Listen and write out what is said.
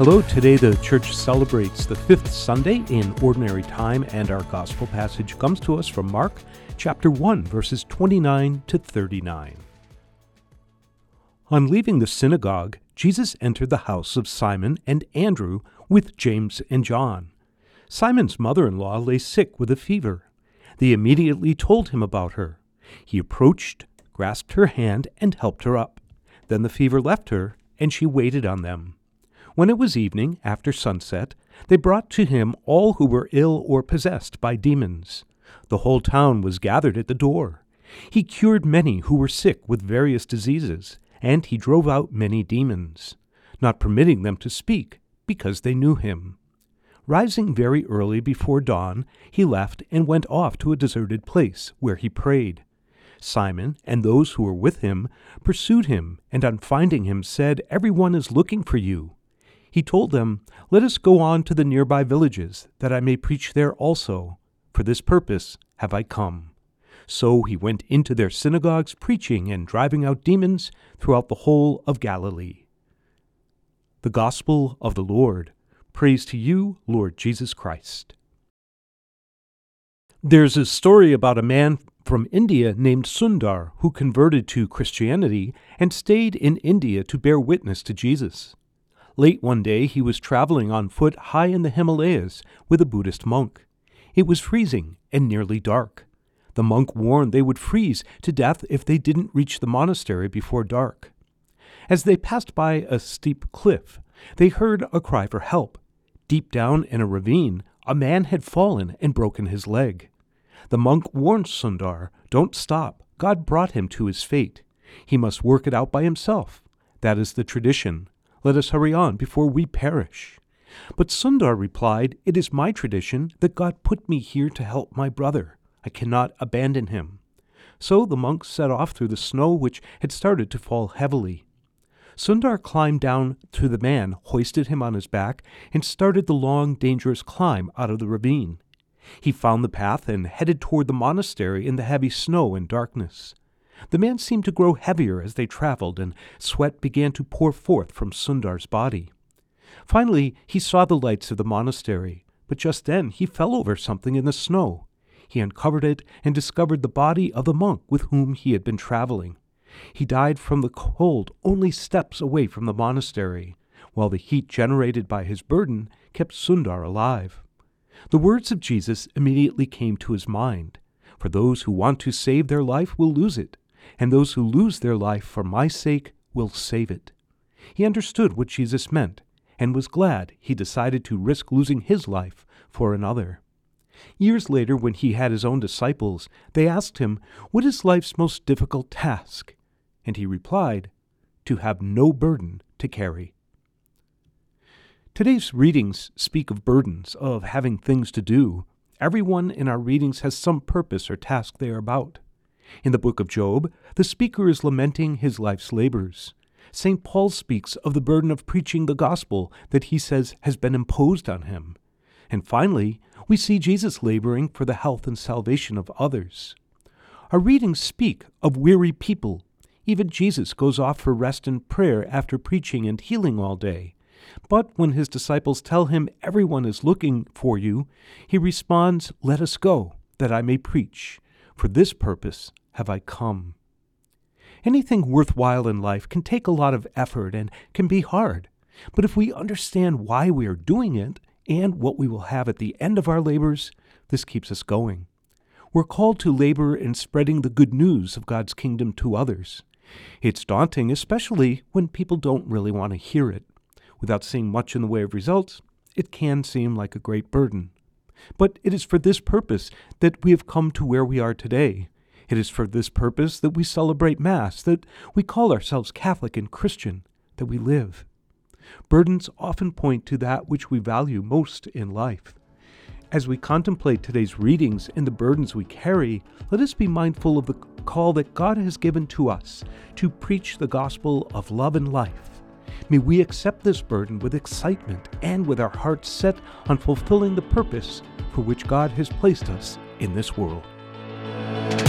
Hello, today the church celebrates the fifth Sunday in Ordinary Time, and our gospel passage comes to us from Mark chapter 1, verses 29 to 39. On leaving the synagogue, Jesus entered the house of Simon and Andrew with James and John. Simon's mother-in-law lay sick with a fever. They immediately told him about her. He approached, grasped her hand, and helped her up. Then the fever left her, and she waited on them. When it was evening, after sunset, they brought to him all who were ill or possessed by demons. The whole town was gathered at the door. He cured many who were sick with various diseases, and he drove out many demons, not permitting them to speak, because they knew him. Rising very early before dawn, he left and went off to a deserted place, where he prayed. Simon and those who were with him pursued him, and on finding him said, "Everyone is looking for you." He told them, "Let us go on to the nearby villages, that I may preach there also. For this purpose have I come." So he went into their synagogues, preaching and driving out demons throughout the whole of Galilee. The Gospel of the Lord. Praise to you, Lord Jesus Christ. There's a story about a man from India named Sundar who converted to Christianity and stayed in India to bear witness to Jesus. Late one day, he was traveling on foot high in the Himalayas with a Buddhist monk. It was freezing and nearly dark. The monk warned they would freeze to death if they didn't reach the monastery before dark. As they passed by a steep cliff, they heard a cry for help. Deep down in a ravine, a man had fallen and broken his leg. The monk warned Sundar, "Don't stop. God brought him to his fate. He must work it out by himself. That is the tradition. Let us hurry on before we perish." But Sundar replied, "It is my tradition that God put me here to help my brother. I cannot abandon him." So the monk set off through the snow, which had started to fall heavily. Sundar climbed down to the man, hoisted him on his back, and started the long, dangerous climb out of the ravine. He found the path and headed toward the monastery in the heavy snow and darkness. The man seemed to grow heavier as they traveled, and sweat began to pour forth from Sundar's body. Finally, he saw the lights of the monastery, but just then he fell over something in the snow. He uncovered it and discovered the body of the monk with whom he had been traveling. He died from the cold only steps away from the monastery, while the heat generated by his burden kept Sundar alive. The words of Jesus immediately came to his mind. "For those who want to save their life will lose it, and those who lose their life for my sake will save it." He understood what Jesus meant, and was glad he decided to risk losing his life for another. Years later, when he had his own disciples, they asked him, "What is life's most difficult task?" And he replied, "To have no burden to carry." Today's readings speak of burdens, of having things to do. Everyone in our readings has some purpose or task they are about. In the book of Job, the speaker is lamenting his life's labors. St. Paul speaks of the burden of preaching the gospel that he says has been imposed on him. And finally, we see Jesus laboring for the health and salvation of others. Our readings speak of weary people. Even Jesus goes off for rest and prayer after preaching and healing all day. But when his disciples tell him, "Everyone is looking for you," he responds, "Let us go, that I may preach. For this purpose have I come." Anything worthwhile in life can take a lot of effort and can be hard. But if we understand why we are doing it and what we will have at the end of our labors, this keeps us going. We're called to labor in spreading the good news of God's kingdom to others. It's daunting, especially when people don't really want to hear it. Without seeing much in the way of results, it can seem like a great burden. But it is for this purpose that we have come to where we are today. It is for this purpose that we celebrate Mass, that we call ourselves Catholic and Christian, that we live. Burdens often point to that which we value most in life. As we contemplate today's readings and the burdens we carry, let us be mindful of the call that God has given to us to preach the gospel of love and life. May we accept this burden with excitement and with our hearts set on fulfilling the purpose for which God has placed us in this world.